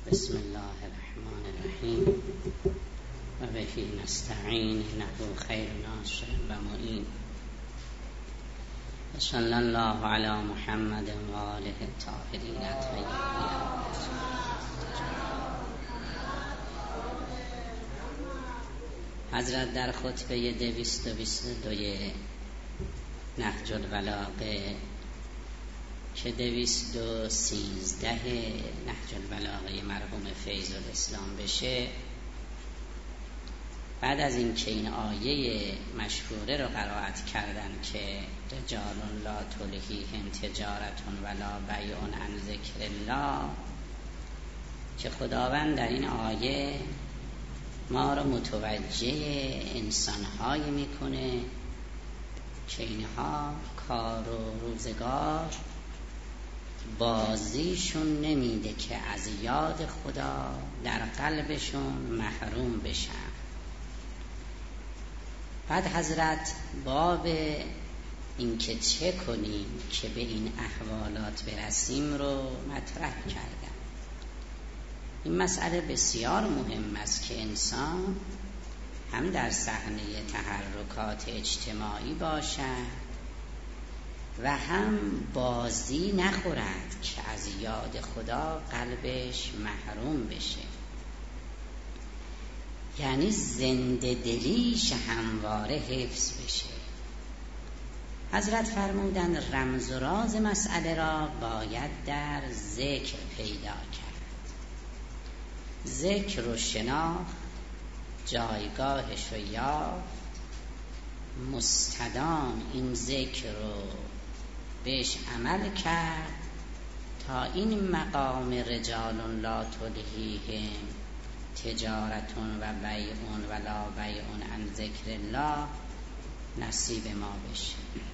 بسم الله الرحمن الرحیم و به نستعین انه خیر ناصر و معین و صلی الله علی محمد و آله الطاهرین الطیبین. حضرت در خطبه 222 نهج البلاغه که 213 نهج البلاغه مرحوم فیض الاسلام بشه، بعد از این که این آیه مشهوره رو قرائت کردن که رجال لا تلهیهم تجارت ولا بیع عن ذکر الله، که خداوند در این آیه ما رو متوجه انسان‌هایی میکنه که اینها کار و روزگار بازیشون نمیده که از یاد خدا در قلبشون محروم بشن. بعد حضرت باب این که چه کنیم که به این احوالات برسیم رو مطرح کردن. این مسئله بسیار مهم است که انسان هم در صحنه تحرکات اجتماعی باشد و هم بازی نخورد که از یاد خدا قلبش محروم بشه، یعنی زنده دلیش همواره حفظ بشه. حضرت فرمودند رمز و راز مسئله را باید در ذکر پیدا کرد. ذکر رو شناخت، جایگاهش رو یافت، مستدام این ذکر رو بهش عمل کرد تا این مقام رجال لا تلهیهم تجارت و بیع ولا بیع عن ذکر الله نصیب ما بشه.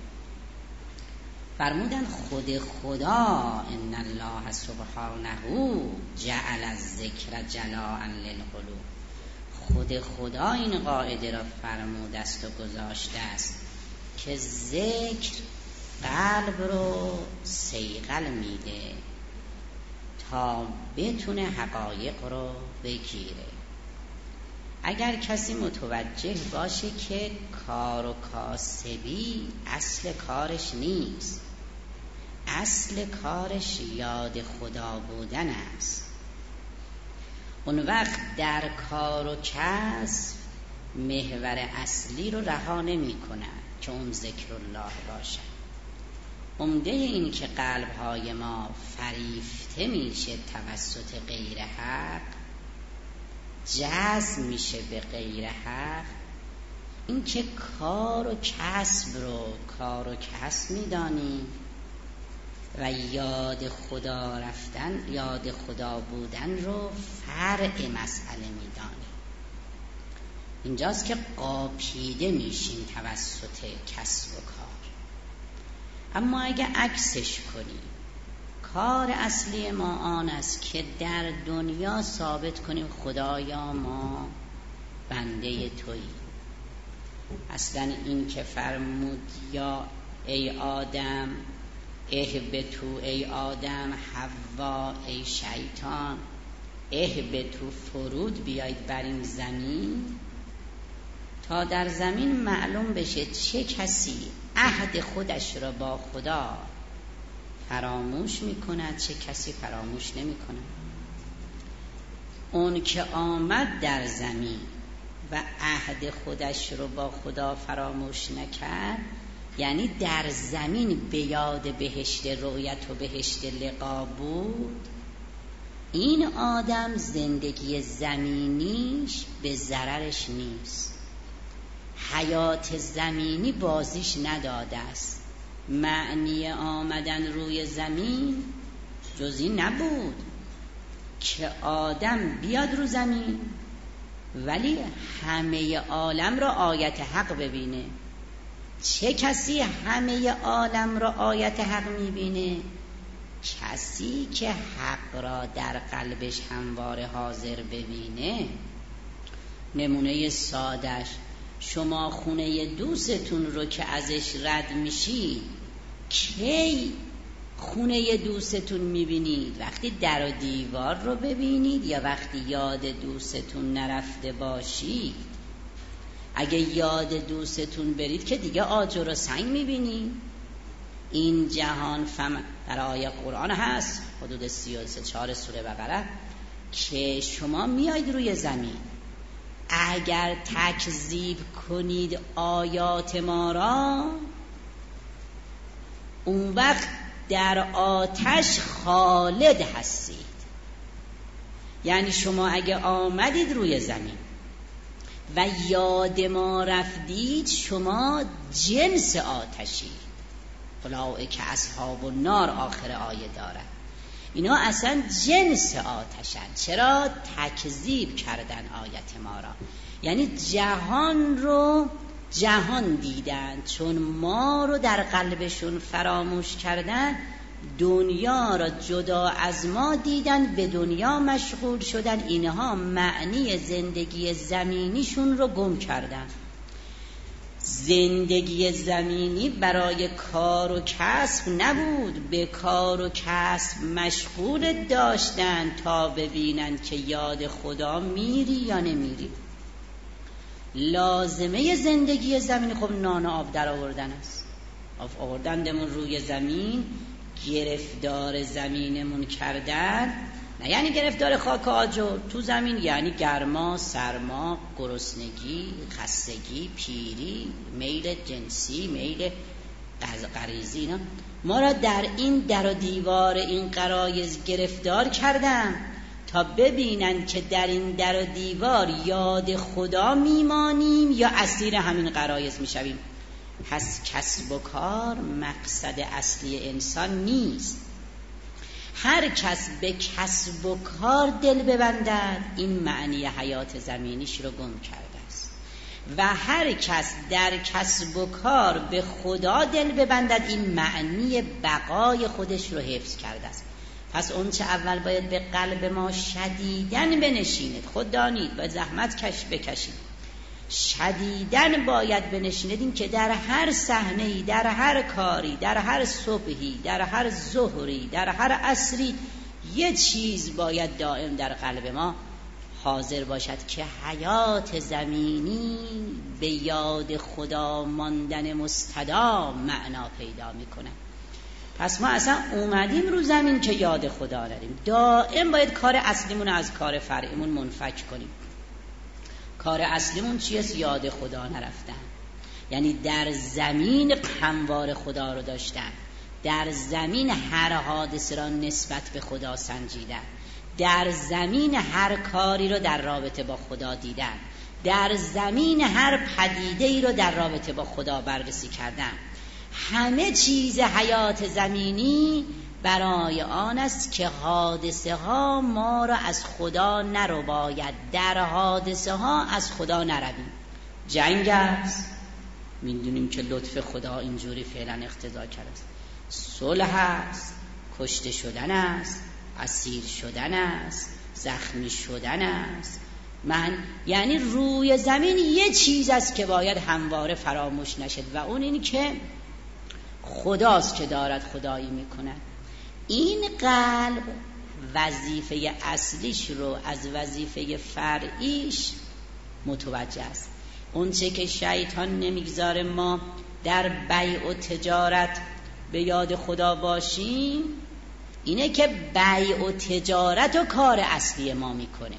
فرمودن خود خدا ان الله سبحانه جعل الذکر جلاء للقلوب، خود خدا این قاعده را فرموده است و گذاشته است که ذکر قلب رو صیقل میده تا بتونه حقایق رو بگیره. اگر کسی متوجه باشه که کار و کاسبی اصل کارش نیست، اصل کارش یاد خدا بودن است، اون وقت در کار و کسب محور اصلی رو رها نمی کند که اون ذکر الله باشد. عمده این که قلب‌های ما فریفته میشه توسط غیر حق، جذب میشه به غیر حق، این که کار و کسب رو کار و کسب میدانیم و یاد خدا رفتن، یاد خدا بودن رو فرع مسئله میدانیم. اینجاست که قاپیده میشیم توسط کسب و کار. اما اگه عکسش کنیم، کار اصلی ما آن است که در دنیا ثابت کنیم خدایا ما بنده تویی. اصلا این که فرمود یا ای آدم اهبطوا، ای آدم، حوا، ای شیطان اهبطوا، فرود بیایید بر این زمین، تا در زمین معلوم بشه چه کسی عهد خودش را با خدا فراموش میکند، چه کسی فراموش نمیکند. اون که آمد در زمین و عهد خودش رو با خدا فراموش نکرد، یعنی در زمین به یاد بهشت رؤیت و بهشت لقا بود، این آدم زندگی زمینیش به ضررش نیست، حیات زمینی بازیش نداده است. معنی آمدن روی زمین جز این نبود که آدم بیاد رو زمین ولی همه عالم را آیت حق ببینه. چه کسی همه عالم را آیت حق میبینه؟ کسی که حق را در قلبش همواره حاضر ببینه. نمونه سادش، شما خونه دوستتون رو که ازش رد میشی کی خونه دوستتون میبینید وقتی در و دیوار رو ببینید یا وقتی یاد دوستتون نرفته باشید؟ اگه یاد دوستتون برید که دیگه آجر و سنگ میبینید. این جهان در آیه قرآن هست حدود 33 سوره بقره که شما میاید روی زمین، اگر تکذیب کنید آیات ما را، اون وقت در آتش خالد هستید. یعنی شما اگه آمدید روی زمین و یاد ما رفتید، شما جنس آتشید. اولئک اصحاب النار آخر آیه دارد. اینا اصلا جنس آتشن. چرا؟ تکذیب کردن آیت ما را. یعنی جهان رو جهان دیدن، چون ما رو در قلبشون فراموش کردن، دنیا را جدا از ما دیدن، به دنیا مشغول شدن. اینها معنی زندگی زمینیشون رو گم کردن. زندگی زمینی برای کار و کسب نبود، به کار و کسب مشغول داشتن تا ببینن که یاد خدا میری یا نمیری. لازمه زندگی زمینی خب نان و آب در آوردن است. آوردندمون روی زمین، گرفتار زمینمون کردن، نه یعنی گرفتار خاک آجر تو زمین، یعنی گرما، سرما، گرسنگی، خستگی، پیری، میل جنسی، میل غریزی. اینا ما را در این در و دیوار این غرایز گرفتار کردن تا ببینن که در این در و دیوار یاد خدا میمانیم یا اسیر همین غرایز میشویم. پس کسب و کار مقصد اصلی انسان نیست. هر کس به کسب و کار دل ببندد، این معنی حیات زمینیش رو گم کرده است. و هر کس در کسب و کار به خدا دل ببندد، این معنی بقای خودش رو حفظ کرده است. پس اون چه اول باید به قلب ما شدیدن بنشیند. خود دانید باید زحمت بکشید، شدیدن باید بنشیند. این که در هر صحنه‌ای، در هر کاری، در هر صبحی، در هر ظهری، در هر عصری، یه چیز باید دائم در قلب ما حاضر باشد که حیات زمینی به یاد خدا ماندن مستدام معنا پیدا میکنه. پس ما اصلا اومدیم رو زمین که یاد خدا داریم. دائم باید کار اصلیمون از کار فرعیمون منفک کنیم. کار اصلیمون چیه؟ یاد خدا نرفتن. یعنی در زمین هموار خدا رو داشتن، در زمین هر حادثه را نسبت به خدا سنجیدن، در زمین هر کاری رو در رابطه با خدا دیدن، در زمین هر پدیده‌ای رو در رابطه با خدا بررسی کردن. همه چیز حیات زمینی برای آن است که حادثه ها ما را از خدا نرباید، در حادثه ها از خدا نرویم. جنگ است، میدونیم که لطف خدا اینجوری فعلا اقتضا کرده است. صلح است، کشته شدن است، اسیر شدن است، زخمی شدن است. یعنی روی زمین یه چیز است که باید همواره فراموش نشد و اون این که خداست که دارد خدایی میکند. این قلب وظیفه اصلیش رو از وظیفه فرعیش متوجه است. اون چه که شیطان نمیگذاره ما در بیع و تجارت به یاد خدا باشیم، اینه که بیع و تجارت و کار اصلی ما میکنه.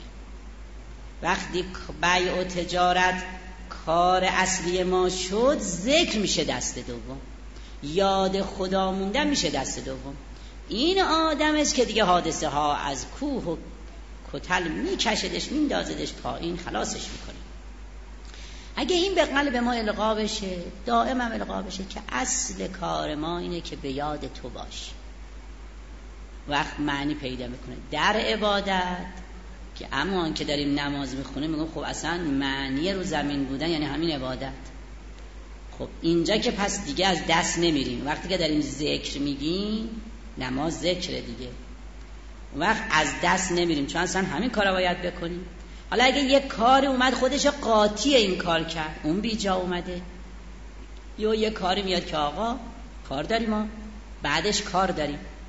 وقتی بیع و تجارت کار اصلی ما شد، ذکر میشه دست دوم، یاد خدا موندن میشه دست دوم. این آدم است که دیگه حادثه ها از کوه و کتل میکشدش، میندازدش پایین، خلاصش میکنه. اگه این به قلب ما القا بشه، دائم هم القا بشه که اصل کار ما اینه که به یاد تو باش، وقت معنی پیدا میکنه در عبادت. که اما که داریم نماز میخونیم میگم خب اصلا معنی رو زمین بودن یعنی همین عبادت. خب اینجا که پس دیگه از دست نمیریم. وقتی که داریم ذکر میگیم، نماز ذکره دیگه، وقت از دست نمیریم، چون اصلا همین کار رو باید بکنیم. حالا اگه یک کاری اومد خودش قاطی این کار کرد، اون بی جا اومده، یا یک کاری میاد که آقا کار داریم ما بعدش کار داریم،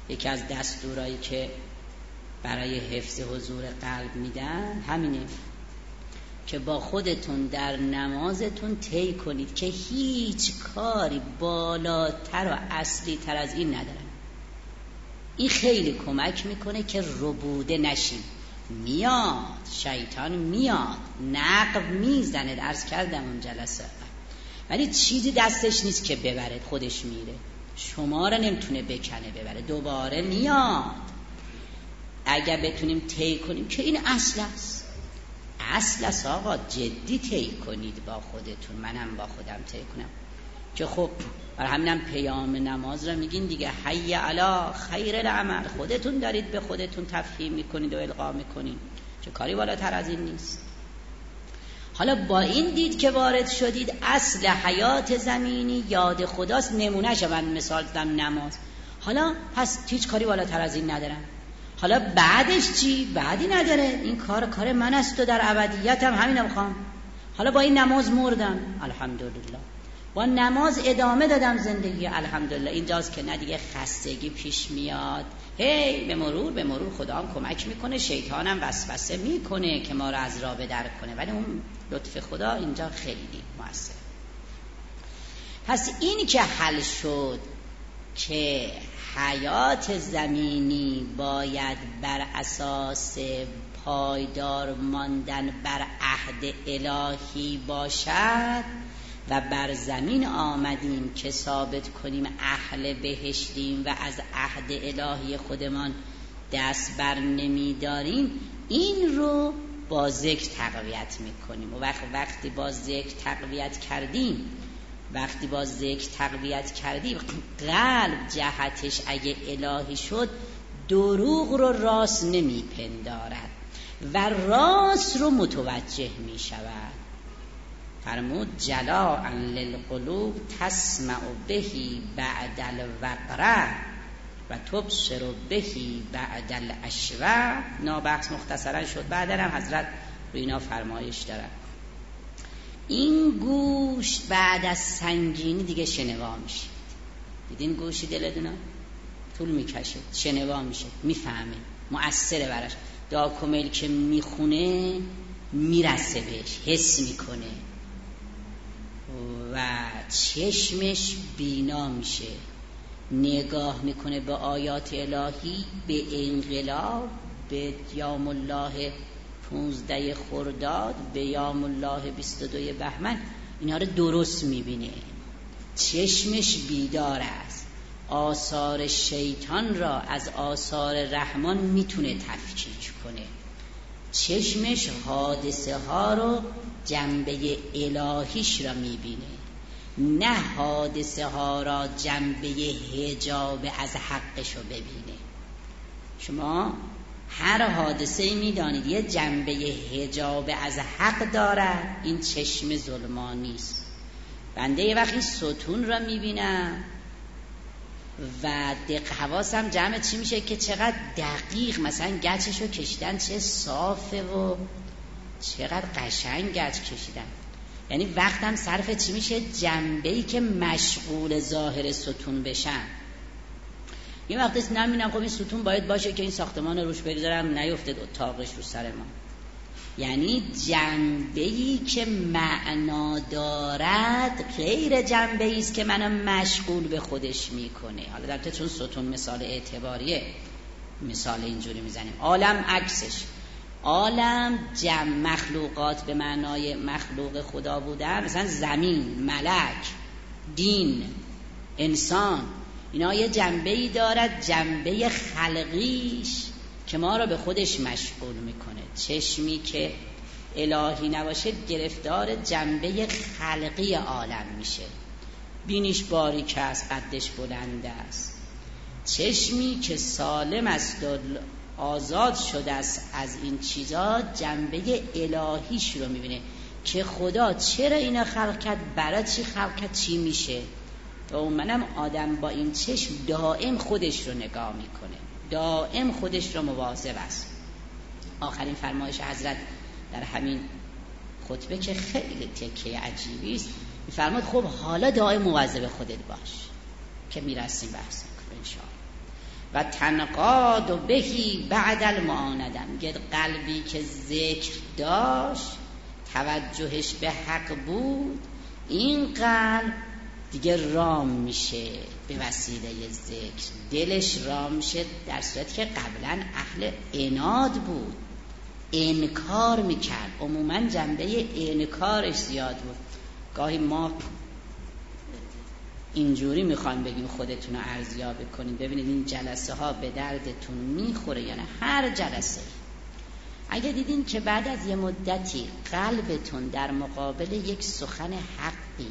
یکی از دستورایی که برای حفظ حضور قلب میدن همینه که با خودتون در نمازتون طی کنید که هیچ کاری بالاتر و اصلی تر از این ندارن. این خیلی کمک میکنه که ربوده نشیم. میاد شیطان، میاد نقب میزنه، عرض کردم اون جلسه، ولی چیزی دستش نیست که ببره، خودش میره، شما را نمیتونه بکنه ببره، دوباره میاد. اگر بتونیم طی کنیم که این اصل است، اصل است آقا، جدی طی کنید با خودتون، منم با خودم طی کنم که خب برای همینم پیام نماز را میگین دیگه، حی علی خیر العمل، خودتون دارید به خودتون تفهیم میکنید و القا میکنید، چه کاری بالاتر از این نیست. حالا با این دید که وارد شدید، اصل حیات زمینی یاد خداست، نمونه شون مثال دادم نماز. حالا پس هیچ کاری بالاتر از این ندارم. حالا بعدش چی؟ بعدی نداره، این کار من است و در ابدیتم همین بخوام. حالا با این نماز مردم، الحمدلله، با نماز ادامه دادم زندگی، الحمدلله. اینجاست که نه دیگه خستگی پیش میاد، به مرور خدا هم کمک میکنه، شیطانم وسوسه میکنه که ما رو از راه بدر کنه، ولی اون لطف خدا اینجا خیلی موثر. پس این که حل شد که حیات زمینی باید بر اساس پایدار ماندن بر عهد الهی باشد و بر زمین آمدیم که ثابت کنیم اهل بهشتیم و از عهد الهی خودمان دست بر نمیداریم، این رو با ذکر تقویت میکنیم. و وقتی با ذکر تقویت کردیم قلب جهتش اگه الهی شد، دروغ رو راست نمیپندارد و راست رو متوجه میشود. فرمود جلاء للقلوب تسمع بهی بعد الوقره و تبصر بهی بعد الاشوه. نابحث مختصرا شد، بعد هم حضرت رو اینا فرمایش دارن. این گوش بعد از سنگینی دیگه شنوا میشه. دیدین گوشی دلتون طول میکشه، شنوا میشه، میفهمه، مؤثره براش. داکومل که میخونه میرسه بهش، حس میکنه و چشمش بینا میشه، نگاه میکنه به آیات الهی، به انقلاب، به یوم الله 15 خرداد، به یوم الله 22 بهمن، اینا رو درست میبینه، چشمش بیدار است، آثار شیطان را از آثار رحمان میتونه تفکیک کنه، چشمش حادثه ها رو جنبه الهیش را میبینه، نه حادثه ها را جنبه حجاب از حقش رو ببینه. شما هر حادثه میدانید یه جنبه حجاب از حق دارد، این چشم ظلمانی است. بنده یه وقتی ستون را میبینم و حواسم جمع چی میشه که چقدر دقیق مثلا گچش رو کشیدن، چه صافه و چقدر قشنگ گچ کشیدن. یعنی وقتم صرف چی میشه؟ جنبه‌ای که مشغول ظاهر ستون بشن. یه وقتی نمیدونم خب این ستون باید باشه که این ساختمان رو روش بگذارم نیفته اتاقش رو سر ما. یعنی جنبه‌ای که معنا دارد غیر جنبه‌ای است که منو مشغول به خودش میکنه. حالا البته چون ستون مثال اعتباریه، مثال اینجوری میزنیم. عالم عکسش، عالم جمع مخلوقات به معنای مخلوق خدا بودن، مثلا زمین، ملک، دین، انسان، اینا یه جنبه‌ای دارد، جنبه خلقیش که ما رو به خودش مشغول میکنه. چشمی که الهی نباشه گرفتار جنبه خلقی عالم میشه، بینیش باریک است، قدش بلند است. چشمی که سالم است و آزاد شده است از این چیزا، جنبه الهیش رو میبینه که خدا چرا اینا خلق کرد، برای چی خلق کرد، چی میشه. و منم آدم با این چشم دائم خودش رو نگاه میکنه، دائم خودش رو مواظب است. آخرین فرمایش حضرت در همین خطبه که خیلی تکه عجیبی است، میفرماد خب حالا دائم مواظب خودت باش، که میرسیم بحث ان شاء الله. و تنقاد بهی بعد المعانده. میگه قلبی که ذکر داشت، توجهش به حق بود، این قلب دیگه رام میشه به وسیله ذکر، دلش رام میشه، در صورتی که قبلا اهل عناد بود، انکار میکرد، عموما جنبه انکارش زیاد بود. گاهی ما اینجوری میخوایم بگیم خودتون رو ارزیابی کنید، ببینید این جلسه ها به دردتون میخوره یا نه. هر جلسه اگه دیدین که بعد از یه مدتی قلبتون در مقابل یک سخن حقی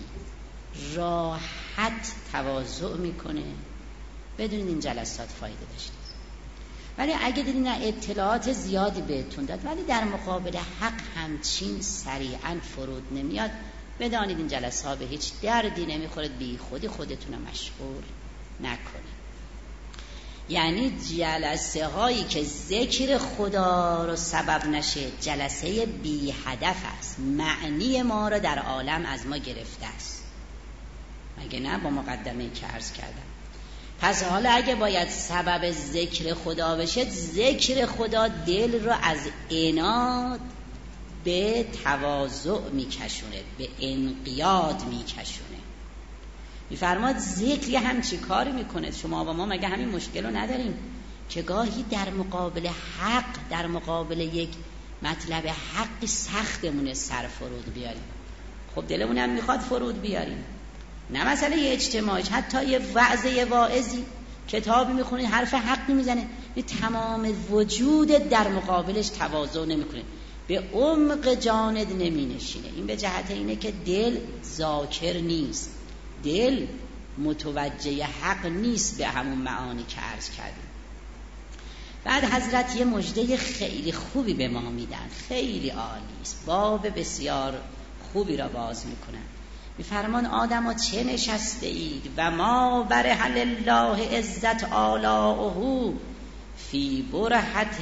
راحت تواضع میکنه، بدونید این جلسات فایده داشته. ولی اگه دیدین اطلاعات زیادی بهتون داد ولی در مقابل حق همچین سریعا فرود نمیاد، بدانید این جلسه ها به هیچ دردی نمیخورد، بی خودی خودتون رو مشغول نکنید. یعنی جلسه هایی که ذکر خدا رو سبب نشه جلسه بی هدف است، معنی ما رو در عالم از ما گرفته است، مگه نه؟ با مقدمه‌ای که عرض کردم. پس حالا اگه باید سبب ذکر خدا بشه، ذکر خدا دل رو از عناد به تواضع میکشونه، به انقیاد میکشونه. میفرماد ذکر یه همچی کاری میکنه. شما و ما مگه همین مشکل رو نداریم که گاهی در مقابل حق، در مقابل یک مطلب حقی سختمونه سر فرود بیاریم؟ خب دلمون هم میخواد فرود بیاریم، نه مسئله یه اجتماعی، حتی یه وعظ، یه واعظی کتابی میخونی حرف حقی میزنه، تمام وجود در مقابلش تواضع نمیکنه، به عمق جانت نمی نشینه. این به جهت اینه که دل ذاکر نیست، دل متوجه حق نیست به همون معانی که عرض کردیم. بعد حضرت یه مژده خیلی خوبی به ما میدن، خیلی عالی است، باب بسیار خوبی را باز میکنن. میفرمان آدم ها چه نشسته اید و ما برح لله عزت آلاؤه فی برهت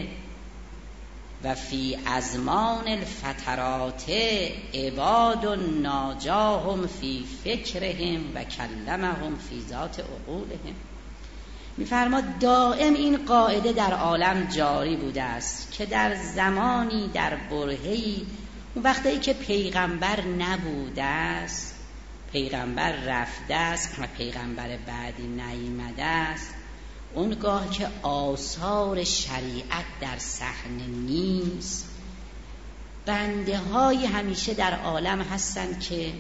و فی ازمان الفترات عباد ناجاهم فی فکرهم و کلمهم فی ذات عقولهم. میفرماد دائم این قاعده در عالم جاری بوده است که در زمانی، در برهه‌ای، اون وقتی که پیغمبر نبوده است، پیغمبر رفته است و پیغمبر بعدی نیامده است، اونگاه که آثار شریعت در صحنه نیست، بنده های همیشه در عالم هستن که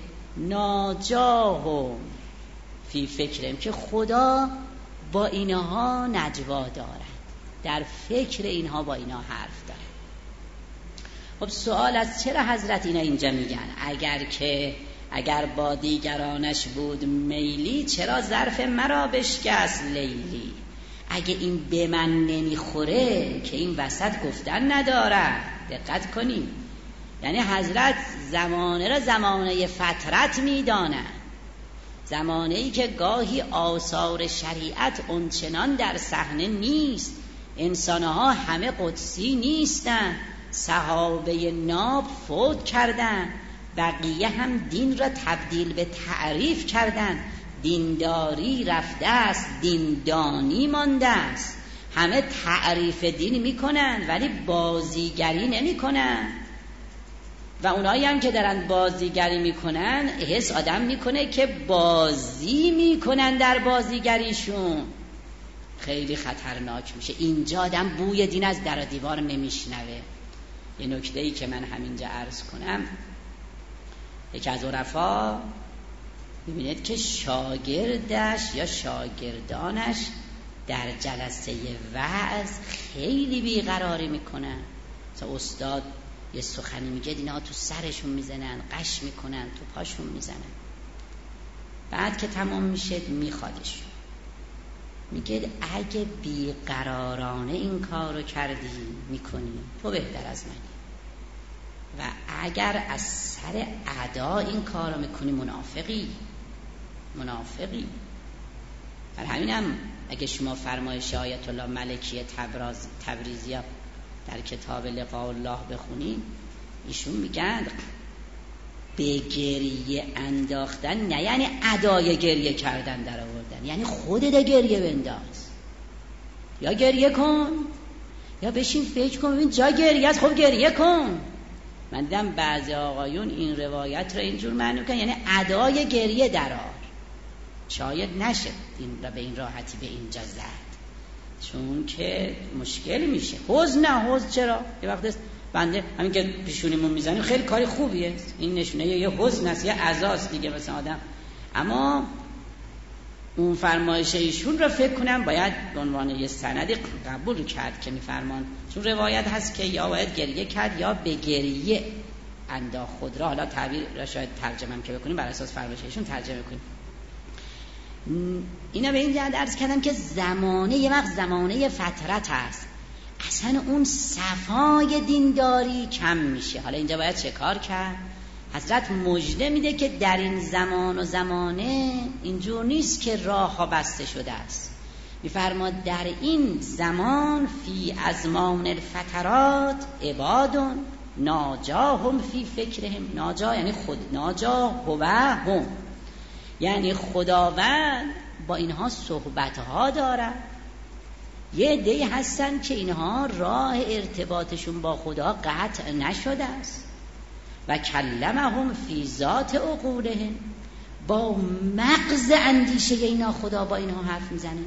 ناجاهم فی فکرهم، که خدا با اینها نجوا دارد، در فکر اینها با اینها حرف دارد. خب سوال از چرا حضرت اینا اینجا میگن؟ اگر با دیگرانش بود میلی، چرا ظرف مرا بشکست لیلی؟ اگه این به من نمیخوره که این وسط گفتن نداره. دقت کنید، یعنی حضرت زمانه را زمانه فترت میدانه، زمانه ای که گاهی آثار شریعت اونچنان در صحنه نیست، انسانها همه قدسی نیستن، صحابه ناب فوت کردن، بقیه هم دین را تبدیل به تعریف کردن، دینداری رفته است، دیندانی مانده است، همه تعریف دین میکنن ولی بازیگری نمیکنن. و اونایی هم که دارن بازیگری میکنن، حس آدم میکنه که بازی میکنن در بازیگریشون، خیلی خطرناک میشه. اینجا آدم بوی دین از در و دیوار نمیشنوه. یه نکته‌ای که من همینجا عرض کنم، یکی از عرفا میبینید که شاگردش یا شاگردانش در جلسه وعظ خیلی بیقراری میکنن. مثلا استاد یه سخنی میگه، اینا تو سرشون میزنن، قش میکنن، تو پاشون میزنن. بعد که تمام میشه میخوادشون، میگه اگه بیقرارانه این کارو کردی میکنی تو بهتر از منی، و اگر از سر ادا این کارو میکنی منافقی. در همینم اگه شما فرمایش آیت الله ملکی تبریزی در کتاب لقاء الله بخونید، ایشون میگن به گریه انداختن نه یعنی ادای گریه کردن در آوردن، یعنی خودت گریه بنداز. یا گریه کن یا بشین فکر کن ببین جا گریه است، خب گریه کن. من دیدم بعضی آقایون این روایت را اینجور معنی کنن یعنی ادای گریه درآر، شاید نشه این را به این راحتی به اینجا زد، چون که مشکل میشه. حزن نه، حزن چرا؟ یه وقت بنده همین که پیشونیمون میزنیم خیلی کاری خوبیه، این نشونه یه حزن است، یه عزاست دیگه مثلا آدم. اما اون فرمایش ایشون را فکر کنم باید به عنوان یه سندی قبول کرد که میفرمان، چون روایت هست که یا باید گریه کرد یا به گریه انداخت خود را. حالا تعبیر را شاید ترجمه هم که بکنیم بر اساس فرمایش ایشون ترجمه کنیم. اینا به این جهت عرض کردم که زمانه یه وقت زمانه فترت هست، اصلا اون صفای دینداری کم میشه. حالا اینجا باید چه کار کرد؟ حضرت مژده میده که در این زمان و زمانه اینجور نیست که راه ها بسته شده است. میفرماد در این زمان فی ازمان الفترات عبادون ناجاهم فی فکرهم. ناجا یعنی خود، ناجا هو هم، یعنی خداوند با اینها صحبتها دارد. یه عده‌ای هستن که اینها راه ارتباطشون با خدا قطع نشده است. و کلمهم فی ذات عقولهم، با مغز اندیشه اینا خدا با اینها حرف میزنه.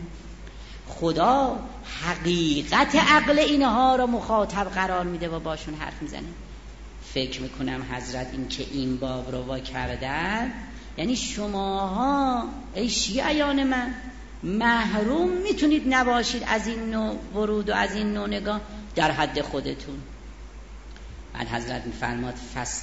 خدا حقیقت عقل اینها رو مخاطب قرار میده و باشون حرف میزنه. فکر میکنم حضرت این که این باب رو وا کردن یعنی شماها ای شیعیان من محروم میتونید نباشید از این نوع ورود و از این نوع نگاه در حد خودتون. بعد حضرت میفرماد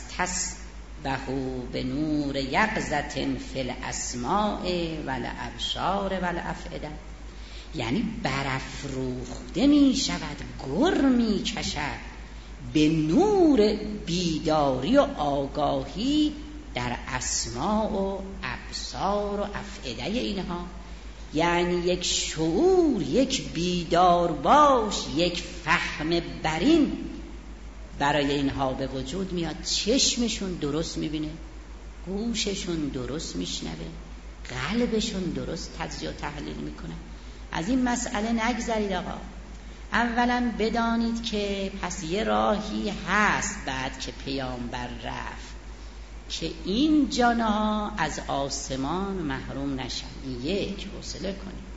فاستسبحوا به نور یقظة فی الاسماع والابصار والافئده، یعنی برافروخته می شود، گر می کشد به نور بیداری و آگاهی در اسماع و ابصار و افئده اینها. یعنی یک شعور، یک بیدار باش، یک فهم برین برای اینها به وجود میاد. چشمشون درست میبینه، گوششون درست میشنوه، قلبشون درست تجزیه و تحلیل میکنه. از این مسئله نگذرید آقا. اولا بدانید که پس یه راهی هست بعد که پیامبر رفت که این جانها از آسمان محروم نشن. یک، حوصله کنید.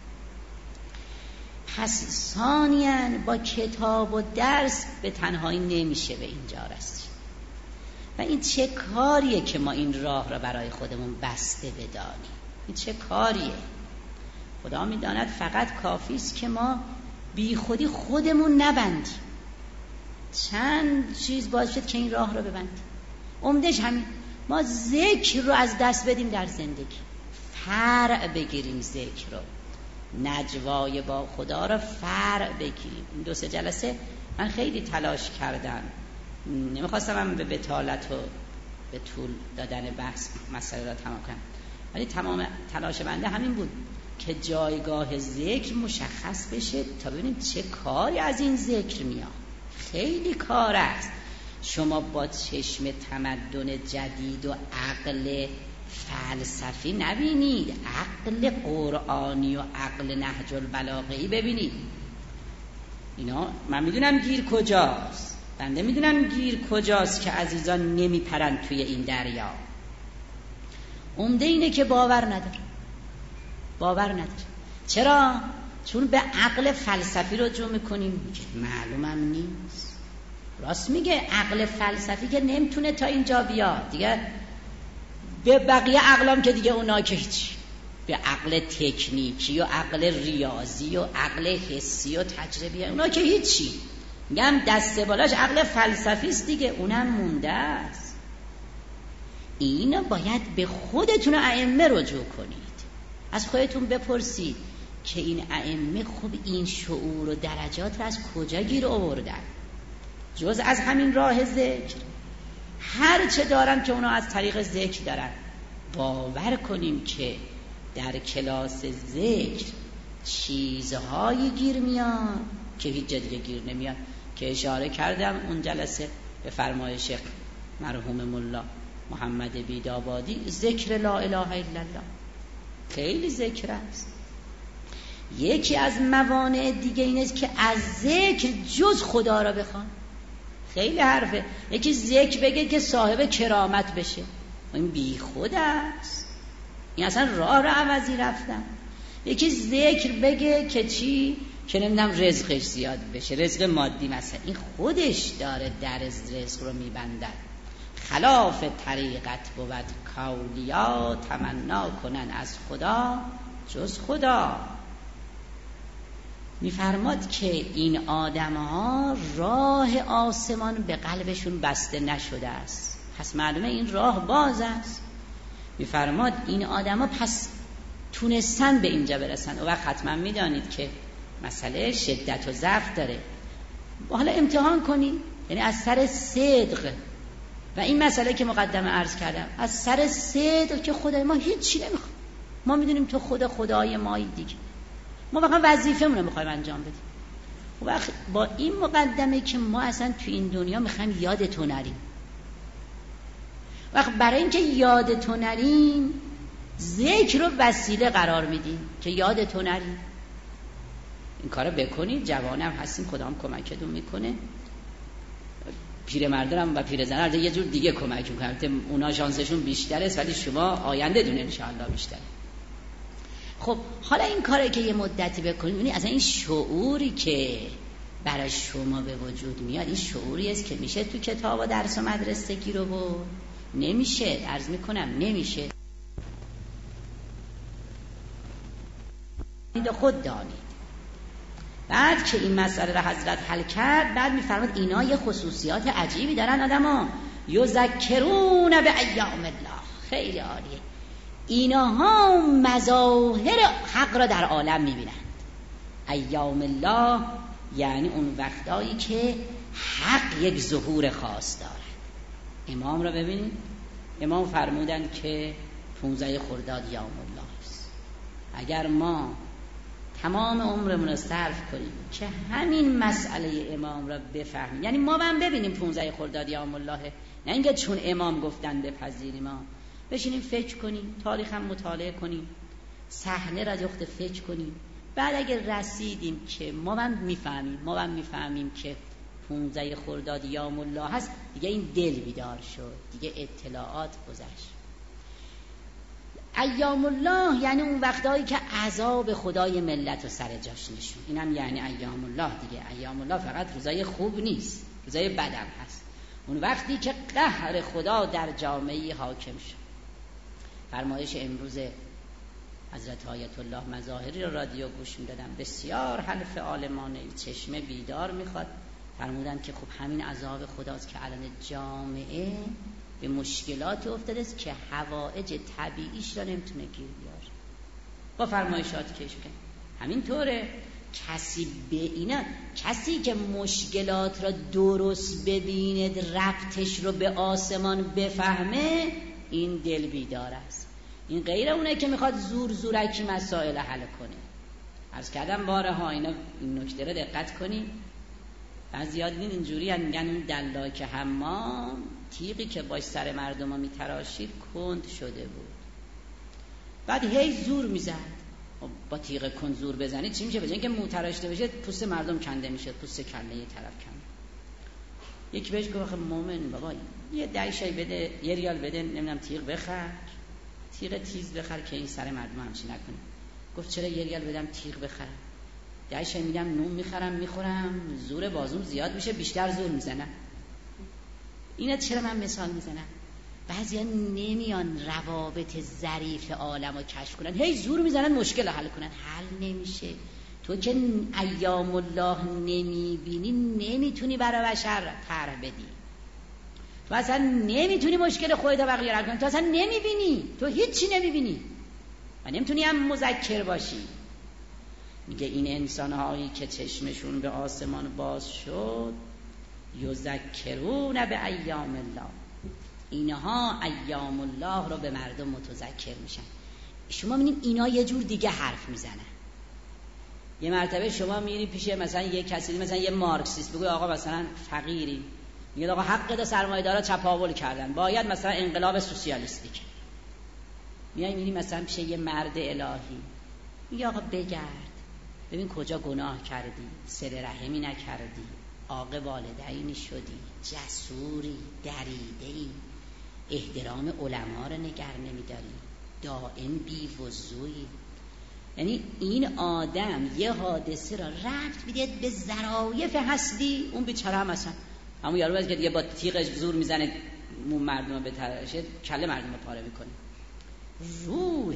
پس ثانیاً با کتاب و درس به تنهایی نمیشه به اینجا رسید. و این چه کاریه که ما این راه را برای خودمون بسته بدانیم؟ این چه کاریه؟ خدا میداند فقط کافی است که ما بی خودی خودمون نبندیم. چند چیز باعث شد که این راه را ببندیم. عمدش همین، ما ذکر رو از دست بدیم در زندگی، فرع بگیریم ذکر رو، نجوای با خدا رو فرع بگیریم. این 2-3 جلسه من خیلی تلاش کردم، نمیخواستم هم به بطالت و به طول دادن بحث مسئله را تمام کنم، ولی تمام تلاش بنده همین بود که جایگاه ذکر مشخص بشه تا ببینیم چه کاری از این ذکر میاد. خیلی کار است. شما با چشم تمدن جدید و عقل فلسفی نبینید، عقل قرآنی و عقل نهج البلاغه‌ای ببینید. اینا من میدونم گیر کجاست، بنده میدونم گیر کجاست که عزیزان نمیپرن توی این دریا. عمده اینه که باور نداره. چرا؟ چون به عقل فلسفی رجوع میکنیم، معلومم نیست. راست میگه، عقل فلسفی که نمیتونه تا اینجا بیاد دیگه. به بقیه عقلام که دیگه اونا که هیچ، به عقل تکنیکی و عقل ریاضی و عقل حسی و تجربی اونا که هیچی. میگم دسته بالاش عقل فلسفی است دیگه، اونم مونده است. اینا باید به خودتون ائمه رجوع کنید، از خودتون بپرسید که این ائمه خوب این شعور و درجات رو از کجا گیر آوردن، جز از همین راه ذکر. هر چه دارن که اونا از طریق ذکر دارن، باور کنیم که در کلاس ذکر چیزهایی گیر میاد که هیچ جا دیگه گیر نمیاد، که اشاره کردم اون جلسه به فرمایش مرحوم ملا محمد بیدابادی، ذکر لا اله الا الله. خیلی ذکر است. یکی از موانع دیگه این است که از ذکر جز خدا را بخوان. خیلی حرفه. یکی ذکر بگه که صاحب کرامت بشه، این بی خود است، این اصلا راه عوضی رفتن. یکی ذکر بگه که چی؟ که نمیدونم رزقش زیاد بشه، رزق مادی مثلا، این خودش داره در رزق رو میبندد. خلاف طریقت بود کاولیا، تمنا کنن از خدا جز خدا. میفرماد که این آدم ها راه آسمان به قلبشون بسته نشده است، پس معلومه این راه باز است. میفرماد این آدم ها پس تونستن به اینجا برسن. و حتما میدانید که مسئله شدت و ضعف داره. حالا امتحان کنید، یعنی از سر صدق و این مسئله که مقدمه عرض کردم، از سر صدق که خدای ما هیچی نمیخواد، ما میدونیم تو خدای مایی دیگه، ما فقط وظیفه‌مون رو میخوایم انجام بدیم. وقت با این مقدمه که ما اصلا تو این دنیا میخوایم یاد تو نریم، وقت برای اینکه یاد تو نریم ذکر رو وسیله قرار میدیم که یاد تو نریم. این کارو بکنید، جوانم هستیم، خدا هم کمکتون میکنه، پیرمردان و پیرزنان یه جور دیگه کمک میکنن، اونا شانسشون بیشتره ولی شما آینده دونه انشاءالله بیشتره. خب حالا این کاری که یه مدتی بکنید، یعنی اصلا این شعوری که برای شما به وجود میاد، این شعوری است که میشه تو کتاب و درس و مدرسگی رو بود؟ نمیشه، عرض میکنم نمیشه. خود دانید. بعد که این مسئله را حضرت حل کرد، بعد میفرماد اینا یه خصوصیات عجیبی دارن آدما، یذکرون به ایام الله. خیلی عالیه. اینها مظاهر حق را در عالم میبینند. ایام الله یعنی اون وقتایی که حق یک ظهور خاص دارد. امام را ببینید، امام فرمودن که 15 خرداد یوم الله است. اگر ما تمام عمرمون رو صرف کنیم که همین مسئله امام را بفهمیم، یعنی ما هم ببینیم 15 خرداد یوم الله، نه اینکه چون امام گفتن بپذیریم، ما بشینیم فکر کنیم، تاریخ هم مطالعه کنیم، صحنه را جخت فکر کنیم. بعد اگر رسیدیم که ما هم میفهمیم که 15 خرداد یوم الله هست، دیگه این دل بیدار شد، دیگه اطلاعات گذشت. ایام الله یعنی اون وقتایی که عذاب خدای ملت رو سر جاش نشون. اینم یعنی ایام الله دیگه. ایام الله فقط روزای خوب نیست، روزای بدم هست. اون وقتی که قهر خدا در جامعه حاکم شد. فرمایش امروز حضرت آیت الله مظاهری رو رادیو گوش میدادم، بسیار حلف عالمانه، چشمه بیدار میخواد. فرمودن که خب همین عذاب خداست که الان جامعه به مشکلات افتاده است که حوائج طبیعیش را نمیتونه گیر بیاره. با فرمایشات کش کن همینطوره. کسی که مشکلات را درست ببیند، ربطش رو به آسمان بفهمه، این دل بیدار است. این غیر اونه که میخواد زورکی مسائل حل کنه. عرض کردم بارها، این نکته رو دقت کنید. بعضی‌ها دیدین اینجوری میگن اون دلاک حمام تیغی که باش سر مردم ها میتراشید کند شده بود، بعد هی زور میزد. با تیغ کند زور بزنید چی میشه؟ به جای اینکه مو تراشته بشه پوست مردم کنده میشه، پوست کله یه طرف کنده. یکی بهش گفت مومن بابا یه 10 شای بده، 1 ریال بده، نمیدونم تیغ بخر، تیغ تیز بخر که این سر مردم همچین نکنه. گفت چرا 1 ریال بدم تیغ بخرم؟ 10 شای میدم نون میخورم، زور بازوم زیاد میشه، بیشتر زور میزنم. اینا چرا من مثال میزنم؟ بعضیا نمیان روابط ظریف عالم رو کشف کنن، هی زور میزنن مشکل حل کنن، حل نمیشه. تو که ایام الله نمیبینی نمیتونی برای بشر طرح بدی، تو اصلا نمیتونی مشکل خودت و بقیه حل کنی، تو اصلا نمیبینی، تو هیچی نمیبینی و نمیتونی هم مذکر باشی. میگه این انسان‌هایی که چشمشون به آسمان باز شد، یذکرون به ایام الله، اینها ایام الله رو به مردم متذکر میشن. شما میبینید اینا یه جور دیگه حرف میزنن. یه مرتبه شما میری پیش مثلا یه کسی، مثلا یه مارکسیست، بگوی آقا مثلا فقیری، میگه آقا حق ده سرمایه‌دارا چپاول کردن، باید مثلا انقلاب سوسیالیستیک. میای میری مثلا پیش یه مرد الهی، میگه آقا بگرد ببین کجا گناه کردی، صله رحمی نکردی، عاق والدینی شدی، جسوری، دریده‌ای، احترام علما رو نگر نمیداری، دائم بی‌وضوئی. یعنی این آدم یه حادثه را ربط میده به ظرایف هستی. اون بیچاره هم اصلا همون یارو که دیگه با تیغش زور میزنه مردم رو بتراشه، کله مردم رو پاره میکنه. روح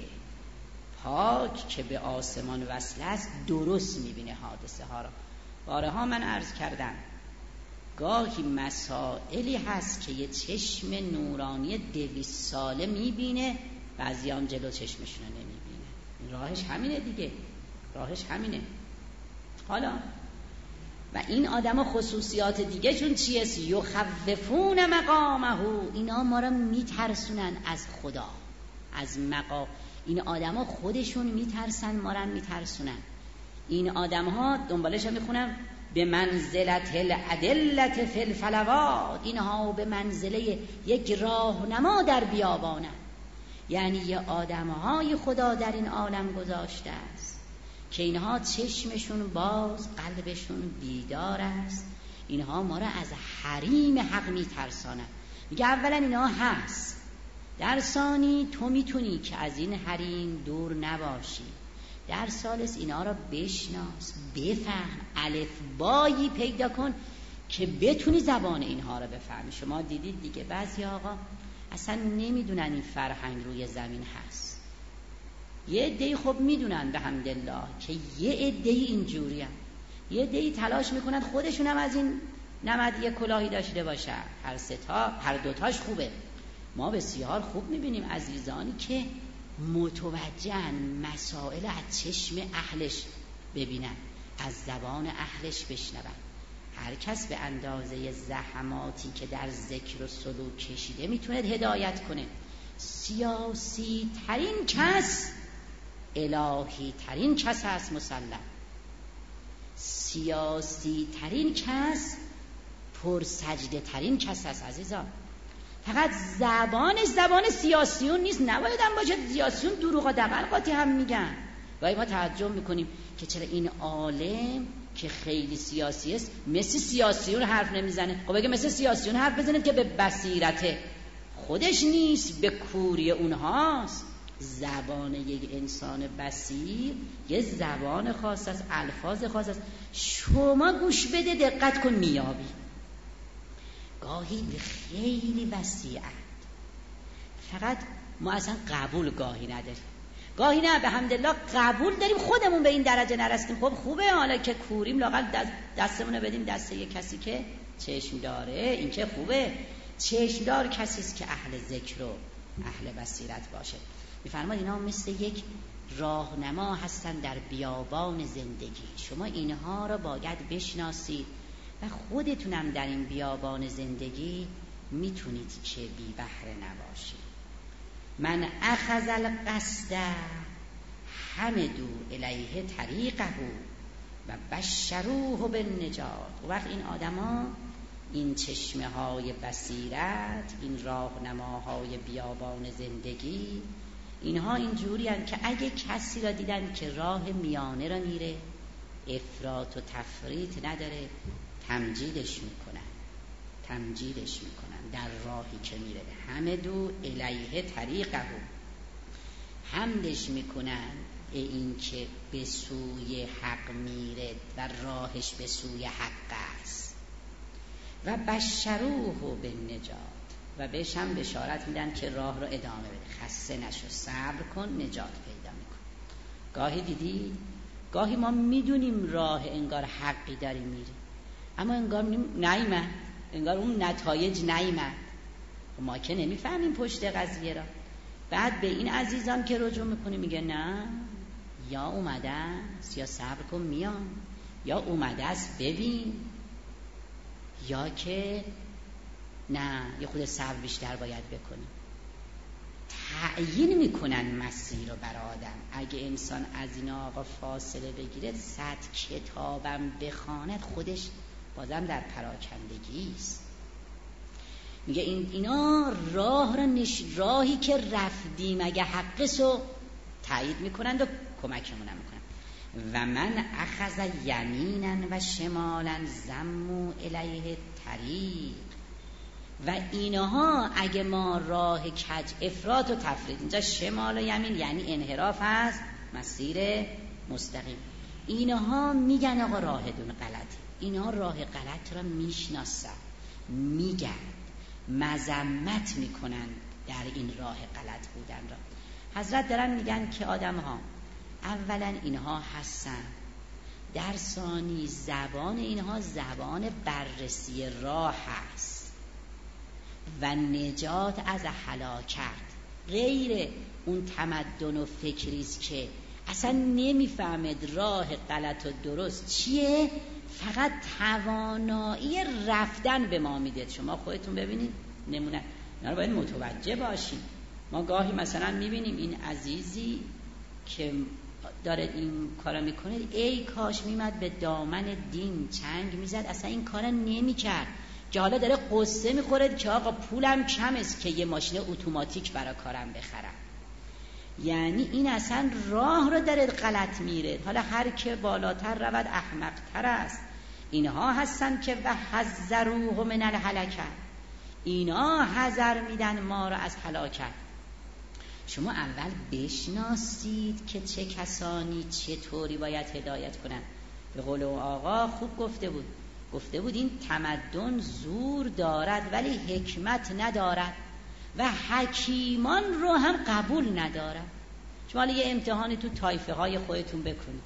پاک که به آسمان وصل است درست میبینه حادثه ها را. بارها من عرض کردم گاهی مسائلی هست که یه چشم نورانی 200 ساله میبینه، بعضیان جلو چشمشون رو نمیبینه. راهش همینه دیگه، راهش همینه. حالا و این آدم خصوصیات دیگه چون چیه؟ یخوفون مقامه، اینا ما رو میترسونن از خدا، از مقام. این آدم ها خودشون میترسن، ما رو میترسونن. این آدم ها دنبالش هم میخونم به منزلت الادلت فی الفلوات، اینها به منزله یک راهنما در بیابانه. یعنی یه آدم های خدا در این عالم گذاشته است که اینها چشمشون باز، قلبشون بیدار است. اینها ما را از حریم حق میترسانند. میگه اولا اینها هست، در ثانی تو میتونی که از این حریم دور نباشی، در ثالث اینا را بشناس، بفهم، الفبایی پیدا کن که بتونی زبان اینها را بفهمی. شما دیدید دیگه بعضی آقا اصلا نمیدونن این فرهنگ روی زمین هست. یه عده‌ای خب میدونن به حمدالله که یه عده‌ای اینجوری هم. یه عده‌ای تلاش میکنن خودشون هم از این نمد یه کلاهی داشته باشن. هر دوتاش خوبه. ما بسیار خوب میبینیم عزیزانی که متوجهن مسائل از چشم اهلش ببینن، از زبان اهلش بشنون. هر کس به اندازه زحماتی که در ذکر و سلوک کشیده میتونه هدایت کنه. سیاسی ترین کس الهی ترین کس هست، مسلم. سیاسی ترین کس پرسجده ترین کس هست عزیزان. فقط زبانش زبان سیاسیون نیست، نباید هم باشه. سیاسیون دروغ و دغلقاتی هم میگن. و ما تعجب میکنیم که چرا این عالم که خیلی سیاسی است مثل سیاسیون حرف نمیزنه. خب اگه مثل سیاسیون حرف بزنه که به بصیرت خودش نیست، به کوری اونهاست. زبان یک انسان بصیر یه زبان خاص است، الفاظ خاص است. شما گوش بده، دقت کن، میابی. گاهی به خیلی وسیعت. فقط ما اصلا قبول گاهی نداریم. گاهی نه، به حمدالله قبول داریم، خودمون به این درجه نرسیدیم. خب خوبه حالا که کوریم لااقل دستمونو بدیم دست یک کسی که چشم داره. این که خوبه. چشم دار کسی است که اهل ذکر و اهل بصیرت باشه. میفرماد اینا مثل یک راهنما هستن در بیابان زندگی. شما اینها را باید بشناسید و خودتونم در این بیابان زندگی میتونید که بی بهره نباشید. من اخذ القصد حمدو الیه طریقه و بشروه بالنجات. وقت این آدما، این چشمه های بصیرت، این راهنماهای بیابان زندگی، اینها اینجوری هستند که اگه کسی را دیدن که راه میانه را میره، افراط و تفریط نداره، تمجیدش میکنن در راهی که میره. حمدو الیه طریقه، حمدش میکنن این که به سوی حق میره و راهش به سوی حق است. و بشروه بالنجات، و بهش هم بشارت میدن که راه رو ادامه بده، خسته نشو، صبر کن، نجات پیدا میکن. گاهی دیدی، گاهی ما میدونیم راه انگار حقی داریم میریم، اما انگار نیامد، انگار اون نتایج نیامد. ما که نمیفهمیم پشت قضیه را. بعد به این عزیزان که رجوع میکنیم میگه نه، یا اومده است، یا صبر کن میان، یا اومده است ببین، یا که نه یه خود صبر بیشتر باید بکنیم. تعیین میکنن مسیر رو بر آدم. اگه انسان از این آقا فاصله بگیره، 100 کتابم بخواند خودش بازم در پراکندگی است. میگه اینا راه را راهی که رفتیم اگه حقسو تایید میکنند و کمکمون میکنند. و من اخذ یمینا و شمالا زمو الیه طریق. و اینها اگه ما راه کج، افراط و تفرید، اینجا شمال و یمین یعنی انحراف هست، مسیر مستقیم، اینها میگن آقا راهتون غلطه. اینها راه غلط را میشناسن، میگن، مذمت میکنن در این راه غلط بودن را. حضرت دارن میگن که آدم ها اولا اینها هستن، در ثانی زبان اینها زبان بررسی راه هست و نجات از هلاکت، غیر اون تمدن و فکریست که اصلا نمیفهمد راه غلط و درست چیه، فقط توانایی رفتن به ما میده. شما خودتون ببینید نمونه، اینا رو باید متوجه باشیم. ما گاهی مثلا میبینیم این عزیزی که داره این کارا میکنه، ای کاش میمد به دامن دین چنگ میزد، اصلا این کارا نمیکرد، که حالا داره قصه میخوره که آقا پولم کم است که یه ماشین اتوماتیک برای کارم بخرم. یعنی این اصلا راه رو داره غلط میره. حالا هر که بالاتر رود احمقتر است. اینها هستن که و حذروه من الهلکه، اینا حذر میدن ما رو از هلاکت. شما اول بشناسید که چه کسانی چطوری باید هدایت کنن. به قول آقا خوب گفته بود این تمدن زور دارد ولی حکمت ندارد و حکیمان رو هم قبول ندارد. شما یه امتحانی تو طایفه های خودتون بکنید،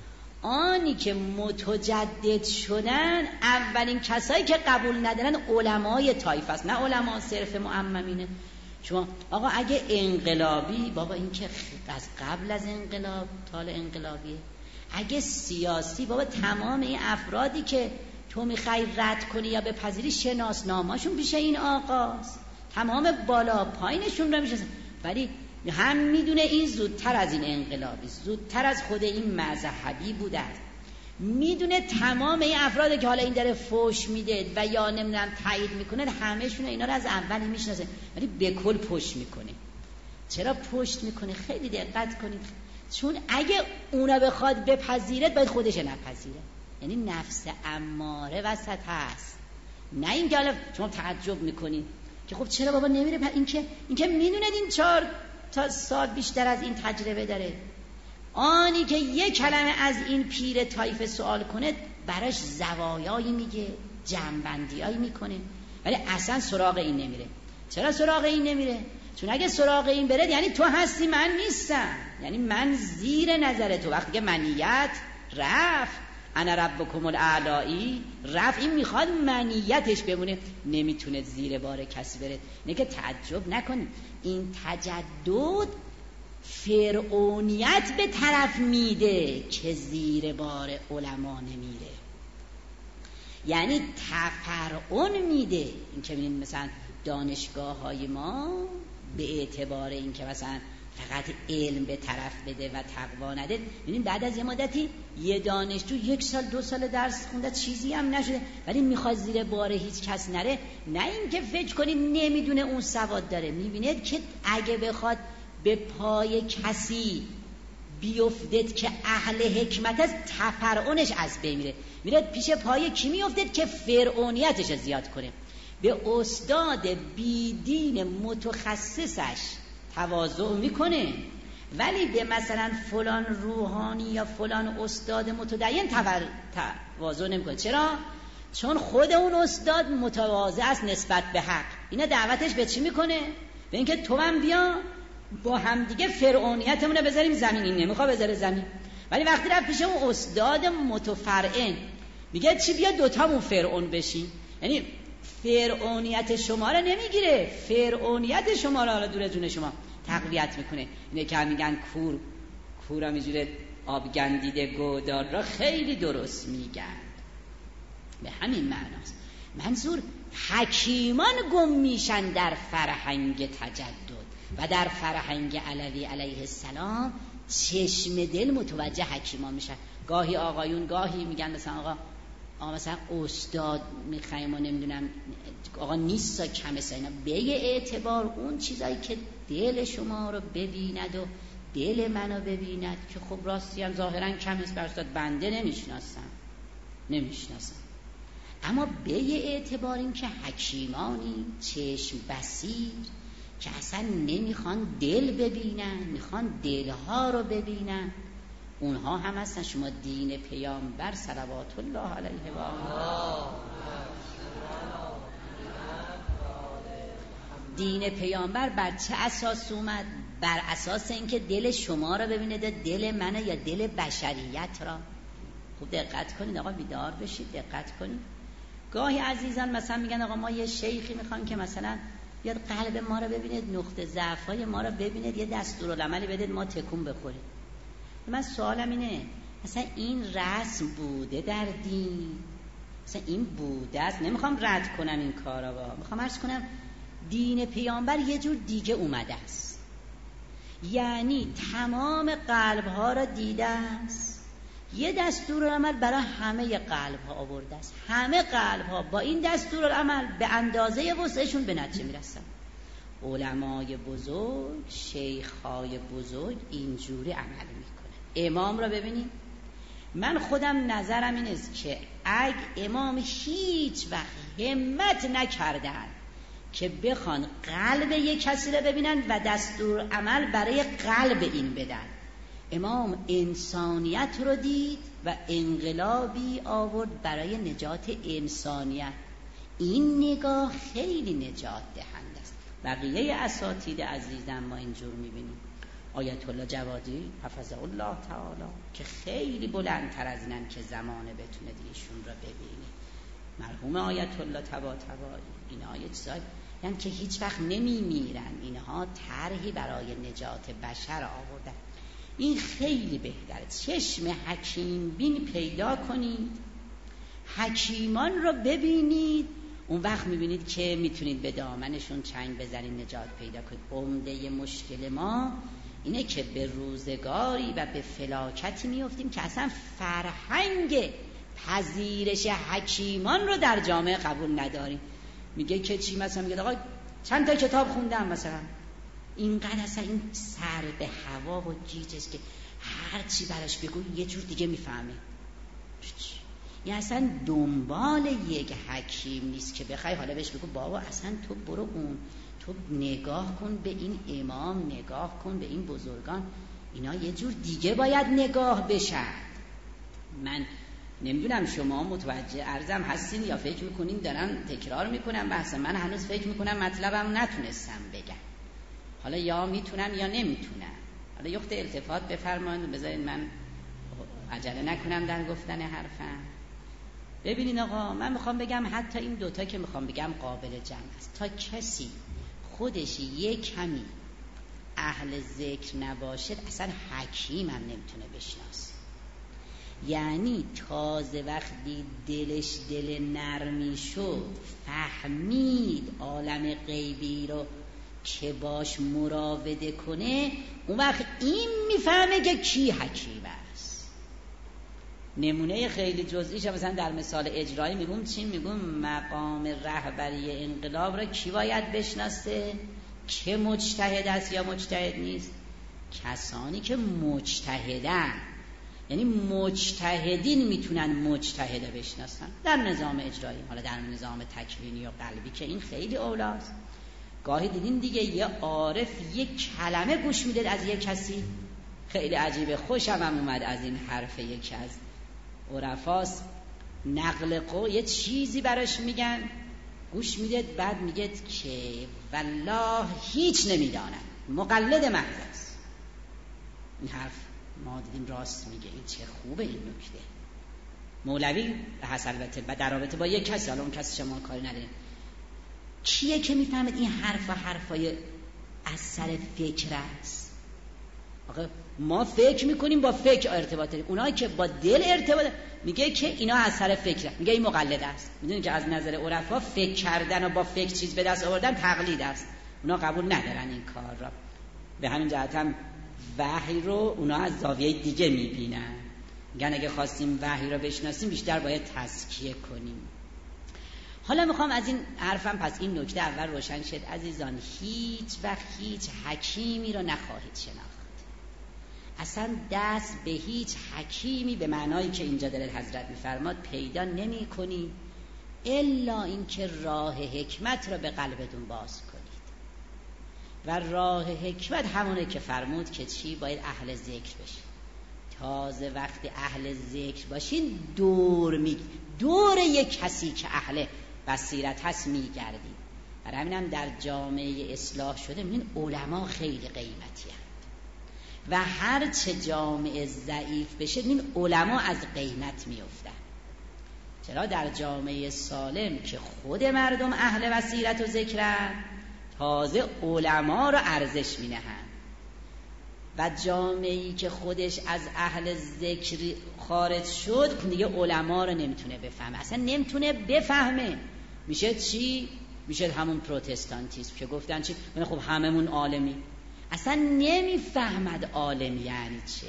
آنی که متجدد شدن اولین کسایی که قبول ندارن علمای طایفه است، نه علما صرف معممینه. شما آقا اگه انقلابی، بابا این که از قبل از انقلاب تال انقلابیه. اگه سیاسی، بابا تمام این افرادی که تو میخوای رد کنی یا بپذیری شناسنامه‌شون پیش این آقاست، تمام بالا پایینشون رو میشناسن، ولی هم میدونه این زودتر از این انقلابی، زودتر از خود این مذهبی بوده است، میدونه تمام این افرادی که حالا این داره فوش میده و یا نمیدونم تایید میکنه همه‌شون اینا رو از اولی میشناسه، ولی به کل پشت میکنه. چرا پشت میکنه؟ خیلی دقت کنید، چون اگه اونا بخواد بپذیره باید خودش نپذیره. یعنی نفس اماره وسط هست، نه این که حالا شما تعجب میکنید که خب چرا بابا نمیره. این که میدونه این 4 تا سال بیشتر از این تجربه داره، آنی که یک کلمه از این پیر طایفه سوال کنه براش زوایایی میگه، جنبندیایی میکنه، ولی اصلا سراغ این نمیره. چرا سراغ این نمیره؟ چون اگه سراغ این بره یعنی تو هستی من نیستم، یعنی من زیر نظر تو. وقتی که منیت رفت، انا ربکم الاعلایی رفت، این میخواد منیتش بمونه، نمیتونه زیر بار کسی بره. نه که تعجب نکنید، این تجدد فرعونیت به طرف میده که زیر بار علما نمیره، یعنی تفرعون میده. این که ببینید مثلا دانشگاه های ما به اعتبار این که مثلا فقط علم به طرف بده و تقوا نده، ببینید بعد از یه مدتی یه دانشجو 1 سال 2 سال درس خونده چیزی هم نشده، ولی میخواد زیر بار هیچ کس نره. نه این که فکر کنید نمیدونه اون سواد داره، میبینید که اگه بخواد به پای کسی بیفتد که اهل حکمت است، تفرعونش از بین میره، میره پیش پای کی میفتد که فرعونیتش زیاد کنه. به استاد بیدین متخصصش تواضع میکنه، ولی به مثلا فلان روحانی یا فلان استاد متدین تواضع نمیکنه. چرا؟ چون خود اون استاد متواضع است نسبت به حق. اینا دعوتش به چی میکنه؟ به اینکه تو هم بیا با هم دیگه فرعونیتمونه بذاریم زمین. این نمیخواد بذاره زمین، ولی وقتی رفت پیش اون استاد متفرعن میگه چی، بیا دوتامون فرعون بشیم. یعنی فرعونیت شما رو نمیگیره، فرعونیت شما رو دور از جون شما تقویت میکنه. اینه که میگن کور هم اینجوره آب گندیده گودار را خیلی درست میگن. به همین معناست. منظور حکیمان گم میشن در فرهنگ تجدد و در فرهنگ علوی علیه السلام چشم دل متوجه حکیمان میشن. گاهی آقایون گاهی میگن مثلا آقا مثلا استاد میخوایم و نمیدونم آقا نیستا کمه اینا، به اعتبار اون چیزایی که دل شما رو ببیند و دل منو ببیند که خب راستی هم ظاهرا کم است برستاد بنده نمیشناسم، اما به اعتبار این که حکیمانی چشم بصیر که اصلا نمیخوان دل ببینن، میخوان دلها رو ببینن، اونها هم هستن. شما دین پیامبر صلوات الله علیه و آله، دین پیامبر بر چه اساس اومد؟ بر اساس اینکه دل شما رو ببینه، دل منه یا دل بشریت را. خوب دقت کنید آقا، بیدار بشید، دقت کنید. گاهی عزیزان مثلا میگن آقا ما یه شیخی میخوایم که مثلا بیاد قلب ما رو ببینید، نقطه ضعف‌های ما رو ببینید، یه دستورالعملی بدید ما تکون بخوریم. من سوالم اینه، مثلا این رسم بوده در دین؟ مثلا این بوده است؟ نمیخوام رد کنم این کارا، میخوام عرض کنم دین پیامبر یه جور دیگه اومده است، یعنی تمام قلب‌ها را دیده است، یه دستورالعمل برای همه قلب‌ها آورده است، همه قلب‌ها با این دستورالعمل به اندازه وسعشون به نتیجه میرسن. علمای بزرگ، شیخ‌های بزرگ اینجوری عمل میکنه. امام را ببینید، من خودم نظرم این است که اگه امام هیچ وقت همت نکردن که بخوان قلب یک کسی را ببینن و دستور عمل برای قلب این بدن، امام انسانیت رو دید و انقلابی آورد برای نجات انسانیت. این نگاه خیلی نجات دهنده است. بقیه اساتید عزیزم ما اینجور میبینیم. آیت الله جوادی حفظه الله تعالی که خیلی بلندتر از اینن که زمانه بتونه دیشون رو ببینه، مرحوم آیت الله طباطبایی، اینا یه چیزایی یعنی که هیچ وقت نمیمیرن، اینها طرحی برای نجات بشر آوردن. این خیلی بهتره. چشم حکیم بین پیدا کنید، حکیمان رو ببینید، اون وقت میبینید که میتونید به دامنشون چنگ بزنید، نجات پیدا کنید. عمده مشکل ما اینه که به روزگاری و به فلاکتی میافتیم که اصلا فرهنگ پذیرش حکیمان رو در جامعه قبول نداریم. میگه که چی؟ مثلا میگه آقا چند تا کتاب خوندم، مثلا اینقدر اصلا این سر به هوا و گیجست که هر چی براش بگو یه جور دیگه میفهمه. یعنی اصلا دنبال یک حکیم نیست که بخوای حالا بهش بگو بابا اصلا تو برو اون، تو نگاه کن به این امام، نگاه کن به این بزرگان، اینا یه جور دیگه باید نگاه بشن. من نمیدونم شما متوجه عرضم هستین یا فکر میکنین دارن تکرار میکنم بحث من، هنوز فکر میکنم مطلبم نتونستم بگم، حالا یا میتونم یا نمیتونم. حالا یه وقت التفات بفرمایید، بذارید من عجله نکنم در گفتن حرفم. ببینین آقا، من میخوام بگم حتی این دوتا که میخوام بگم قابل جمع است. تا کسی خودش یک کمی اهل ذکر نباشد اصلا حکیم هم نمیتونه بشناسه. یعنی تازه وقتی دلش دل نرمی شد، فهمید عالم غیبی رو که باش مراوده کنه، اون وقت این میفهمه که کی حکیم است. نمونه خیلی جزئیش مثلا در مثال اجرایی میگم چی؟ میگم مقام رهبری انقلاب را کی باید بشناسه؟ که مجتهد است یا مجتهد نیست؟ کسانی که مجتهدن. یعنی مجتهدین میتونن مجتهد بشناسن در نظام اجرایی. حالا در نظام تکوینی و قلبی که این خیلی اولاست. گاهی دیدین دیگه یه عارف یک کلمه گوش میده از یک کسی، خیلی عجیبه. خوشم هم اومد از این حرف یکی از عرفاست، نقل قول یه چیزی براش میگن، گوش میده، بعد میگه که والله هیچ نمیدانم، مقلد محض است. این حرف ما دیدیم راست میگه، این چه خوبه این نکته. مولوی هست البته در رابطه با یک کسی، حالا اون کسی شما کاری نداریم. کیه که میفهمد این حرفای از سر فکر است؟ آقا ما فکر میکنیم، با فکر ارتباط داریم. اونایی که با دل ارتباط میگه که اینا از سر فکره، میگه این مقلد است. میدونید که از نظر عرفا فکر کردن و با فکر چیز به دست آوردن تقلید است، اونا قبول ندارن این کار را. به همین جهت هم وحی رو اونا از زاویه دیگه میبینن، میگن اگه خواستیم وحی رو بشناسیم بیشتر باید تزکیه کنیم. حالا میخوام از این حرفم پس این نکته اول روشن شد عزیزان، هیچ وقت هیچ حکیمی رو نخواهید شناخت. اصلا دست به هیچ حکیمی به معنایی که اینجا داره حضرت میفرماد پیدا نمی کنی الا اینکه راه حکمت را به قلبتون باز کنید. و راه حکمت همونه که فرمود که چی؟ باید اهل ذکر بشید. تازه وقتی اهل ذکر باشین دور یک کسی که اهل بصیرت هست میگردید. برای همینم در جامعه اصلاح شده میبینید علما خیلی قیمتی هست و هر چه جامعه ضعیف بشه این علما از قیمت میافتن. چرا در جامعه سالم که خود مردم اهل بصیرت و ذکرن تازه علما رو ارزش مینهن و جامعه‌ای که خودش از اهل ذکر خارج شد دیگه علما رو نمیتونه بفهمه، اصلا نمیتونه بفهمه. میشه چی؟ میشه همون پروتستانتیسم که گفتن چی؟ خب هممون عالمی. اصلا نمیفهمد عالم یعنی چه،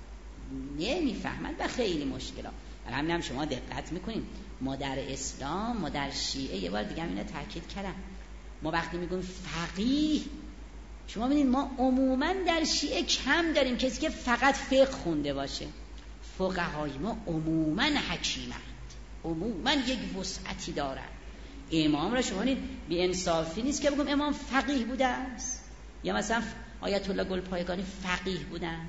نمیفهمد و خیلی مشکلات. برای همین هم شما دقت میکنیم ما در اسلام، ما در شیعه، یه بار دیگه هم اینو تاکید کردم، ما وقتی میگیم فقیه، شما ببینید ما عموما در شیعه کم داریم کسی که فقط فقه خونده باشه. فقهای ما عموما حکیمند، عموما یک وسعتی دارن. امام را شما ببینید بی انصافی نیست که بگم امام فقیه بوده است یا مثلا آیت الله گلپایگانی فقیه بودن.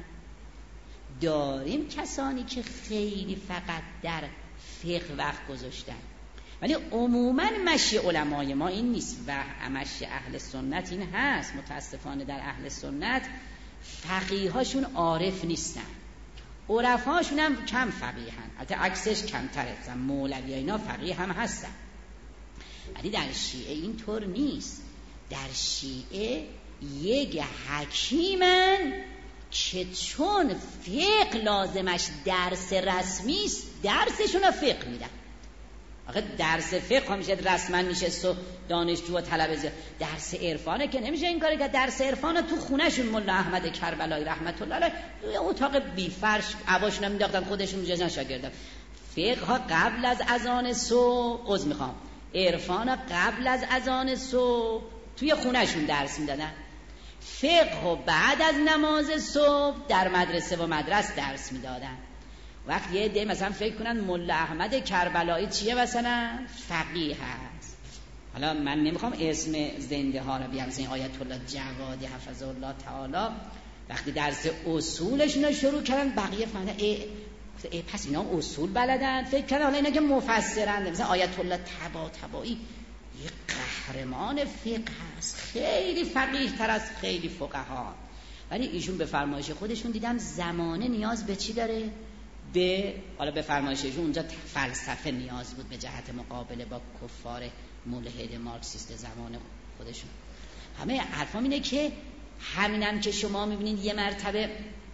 داریم کسانی که خیلی فقط در فقه وقت گذاشتن، ولی عموما مشی علمای ما این نیست و مشی اهل سنت این هست. متاسفانه در اهل سنت فقیهاشون عارف نیستن، عرفاشون هم کم فقیهن، البته عکسش کمتره، مثلا مولوی اینا فقیه هم هستن، ولی در شیعه این طور نیست. در شیعه یک حکیمن که چون فقه لازمش درس رسمی است درسشون رو فقه میدن. آخه درس فقه همیشه رسما میشه دانشجو و طلبه، درس عرفانه که نمیشه این کاری که درس عرفانه تو خونهشون ملا احمد کربلایی رحمت الله علیه توی اتاق بی فرش عباشون مینداختن خودشون میجازن شاگردان. فقه ها قبل از اذان صبح عرفان قبل از اذان صبح توی خونهشون درس میدادن. فقه و بعد از نماز صبح در مدرسه و مدرسه درس میدادن. وقتی یه عده مثلا فکر کنن ملا احمد کربلایی چیه مثلا فقیه هست، حالا من نمیخوام اسم زنده ها رو بیارم، مثلا آیت الله جوادی حفظه الله تعالی وقتی درس اصولشون رو شروع کردن بقیه فهمیدن پس اینا اصول بلدن، فکر کردن حالا اینا که مفسرن. مثلا آیت الله طباطبایی یه قهرمان فقه هست، خیلی فقیه تر از خیلی فقها، ولی ایشون به فرمایش خودشون دیدم زمانه نیاز به چی داره؟ حالا به فرمایششون اونجا فلسفه نیاز بود به جهت مقابله با کفار ملحد مارکسیست زمان خودشون. همه حرفام اینه که همینم که شما میبینید یه مرتبه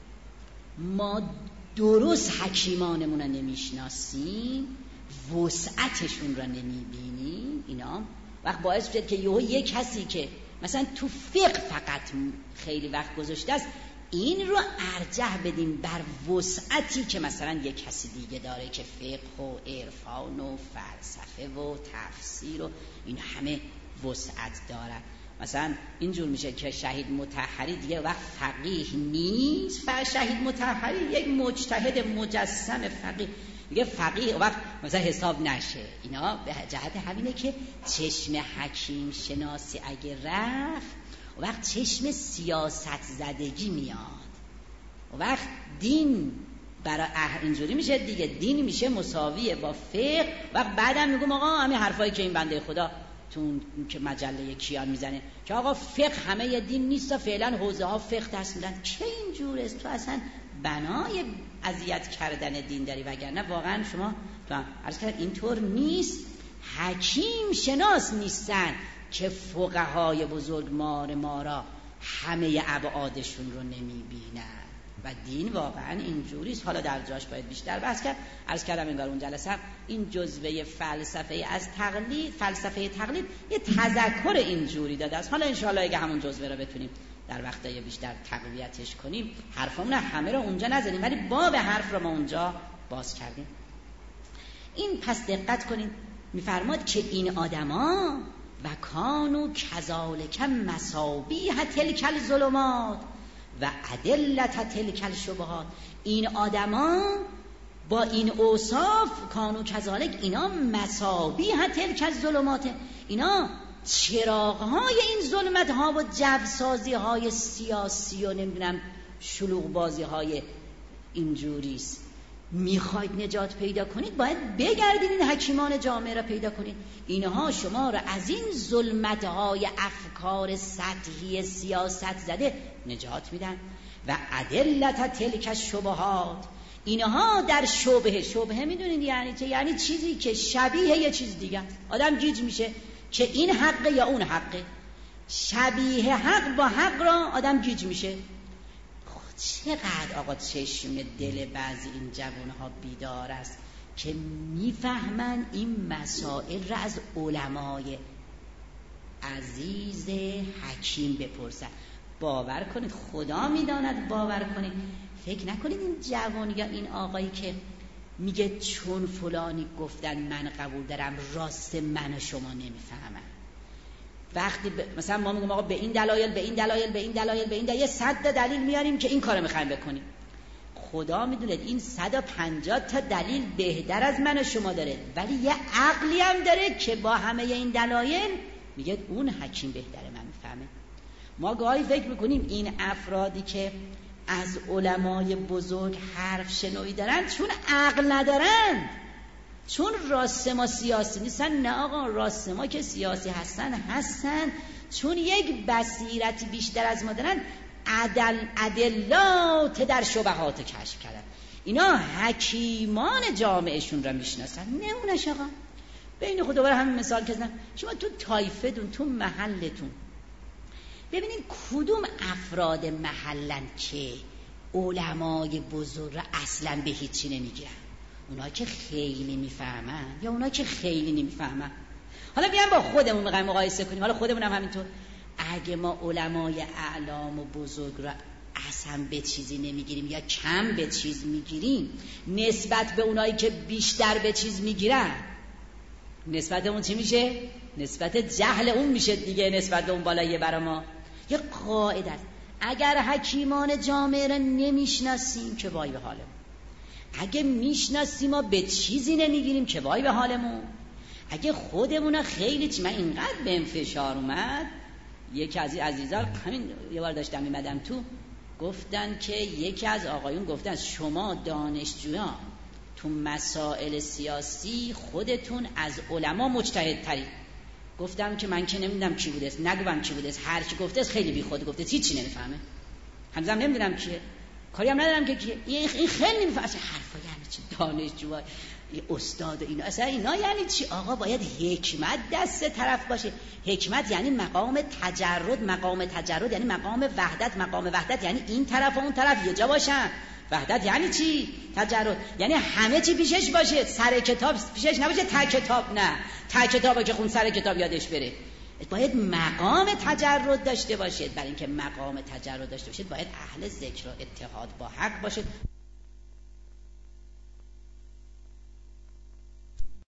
ما درست حکیمانمون رو نمیشناسیم، وسعتشون رو نمیبینیم، اینا وقت باعث شد که یه کسی که مثلا تو فقه فقط خیلی وقت گذاشته است این رو ارجح بدیم بر وسعتی که مثلا یک کسی دیگه داره که فقه و عرفان و فلسفه و تفسیر و این همه وسعت داره. مثلا اینجور میشه که شهید مطهری دیگه وقت فقیه نیست، شهید مطهری یک مجتهد مجسم فقیه دیگه، فقیه وقت مثلا حساب نشه. اینا به جهت همینه که چشم حکیم شناسی اگه رفت وقت چشم سیاست زدگی میاد، وقت دین برای اینجوری میشه دیگه، دین میشه مساویه با فقه. وقت بعدم میگم آقا همین حرفایی که این بنده خدا تو که مجله کیان میزنه که آقا فقه همه دین نیست و فعلا حوزه ها فقه دست میدن، چه اینجوره؟ تو اصلا بنای اذیت کردن دین داری، وگرنه واقعا شما تو عرض کردم اینطور نیست. حکیم شناس نیستن که فقهای بزرگوار ما را همه ابعادشون رو نمیبینن و دین واقعا اینجوریست. حالا در جاش باید بیشتر بحث کرد. عرض کردم انگار اون جلسه این جزوه فلسفه از تقلید، فلسفه تقلید یه تذکر اینجوری داده است. حالا انشاءالله اگه همون جزوه رو بتونیم در وقتای بیشتر تقویتش کنیم، حرفمون همه رو اونجا نزنیم ولی باب حرف رو ما اونجا باز کردیم. این پس دقت کنید میفرماد که این آدما و کانو کذالک مصابیح تلک الظلمات و ادلت تلک الشبهات. این آدما با این اوصاف کانو کذالک، اینا مصابیح تلک الظلمات، اینا چراغ‌های این ظلمت‌ها و جوسازی‌های سیاسی و نمیدونم شلوغ بازی‌های اینجوریست. میخواید نجات پیدا کنید باید بگردید این حکیمان جامعه را پیدا کنید. اینها شما را از این ظلمت‌های افکار سطحی سیاست زده نجات میدن. و ادلت تلک الشبهات، اینها در شبهه میدونید یعنی چه؟ یعنی چیزی که شبیه یه چیز دیگه، آدم گیج میشه که این حقه یا اون حقه. شبیه حق با حق را آدم گیج میشه. چقدر آقا چشم دل بعضی این جوانها بیدار است که میفهمن این مسائل را از علمای عزیز حکیم بپرسن. باور کنید خدا میداند، باور کنید. فکر نکنید این جوان یا این آقایی که میگه چون فلانی گفتن من قبول دارم، راست من و شما نمیفهمن. وقتی مثلا ما میگیم آقا به این دلایل به این دلایل به این دلایل به این دلایل 100 دلیل میاریم که این کارو میخوایم بکنیم، خدا میدونه این 150 تا دلیل بهتر از من و شما داره، ولی یه عقلی هم داره که با همه این دلایل میگه اون حکیم بهتره من میفهمه. ما گاهی فکر میکنیم این افرادی که از علمای بزرگ حرف شنوی دارن چون عقل ندارن، چون راسما سیاسی نیستن. نه آقا، راسما که سیاسی هستن چون یک بصیرتی بیشتر از ما دارن، ادلات در شبهات کشف کردن. اینا حکیمان جامعهشون را میشناسن. نمونش آقا بین خود دوباره همین مثال که زدم، شما تو طایفتون تو محلتون ببینید کدوم افراد محلن که علمای بزرگ را اصلا به هیچی نمیگیرن، اونا که خیلی میفهمن یا اونا که خیلی نمیفهمن. حالا بیان با خودمون میخوایم مقایسه کنیم، حالا خودمون هم همینطور. اگه ما علمای اعلام و بزرگ را اصلا به چیزی نمیگیریم یا کم به چیز میگیریم نسبت به اونایی که بیشتر به چیز میگیرن، نسبت اون چی میشه؟ نسبت جهل اون میشه دیگه، نسبت به اون بالاییه برا ما. یه قاعده است، اگر حکیمان جامعه را نمیشناسیم که وای به حالمون، اگه میشناسیم ما به چیزی نمیگیریم که وای به حالمون. اگه خودمون خیلی من اینقدر بهم فشار اومد، یکی از عزیزان همین یه بار داشتم میمدم تو، گفتن که یکی از آقایون گفتن شما دانشجویان تو مسائل سیاسی خودتون از علما مجتهد ترید. گفتم که من که نمیدونم کی بوده است، نگوام کی بوده است، هر کی گفته است خیلی بی خود گفته، هیچی نمیفهمه. همزم نمیدونم کیه، کاری هم ندارم که کیه، این خیلی نمیفهمه اصلا حرفا یعنی چی، دانشجو استاد و اینا اصلا اینا یعنی چی. آقا باید حکمت دست طرف باشه. حکمت یعنی مقام تجرد، مقام تجرد یعنی مقام وحدت، مقام وحدت یعنی این طرف و اون طرف یه جا باشن. وحدت یعنی چی؟ تجرد یعنی همه چی پیشش باشه، سر کتاب پیشش نباشه، ته کتاب نه، ته کتابو که خون سر کتاب یادش بره. باید مقام تجرد داشته باشید. برای اینکه مقام تجرد داشته باشید باید اهل ذکر و اتحاد با حق باشید.